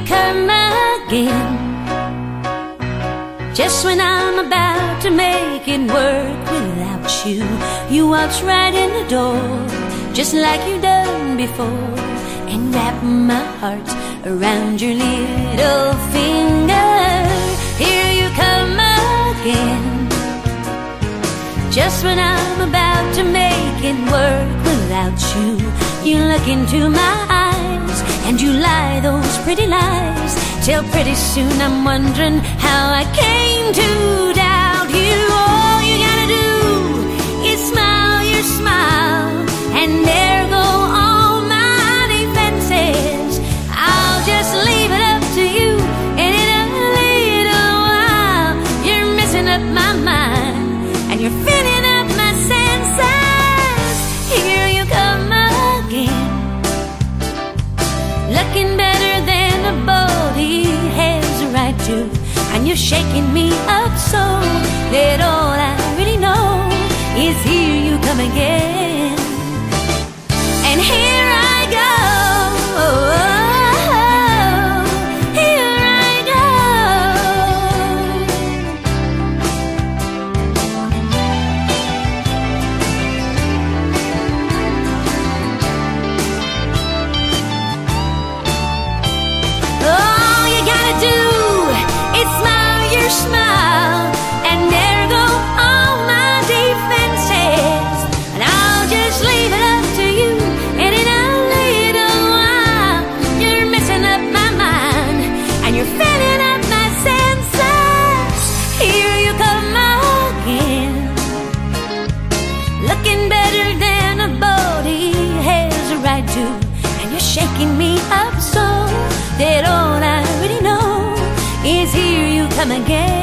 come again. Just when I'm about to make it work without you, you waltz right in the door, just like you've done before, and wrap my heart around your little finger. Here you come again. Just when I'm about to make it work without you, you look into my eyes and you lie those pretty lies, till pretty soon I'm wondering how I came to doubt you. All you gotta do is smile your smile, and there go all my defenses. I'll just leave it up to you, and in a little while you're messing up my mind, and you're filling up my senses. Here you come again, looking better than a body has a right to, and you're shaking me up so that all I really know is here you come again. And here I go, here I go. All you gotta do is smile your smile, and there go all my defenses, and I'll just leave it up to you, and in a little while you're messing up my mind, and you're filling up my senses. Here you come again, looking better than a body has a right to, and you're shaking me up so that all I really know is here you come again.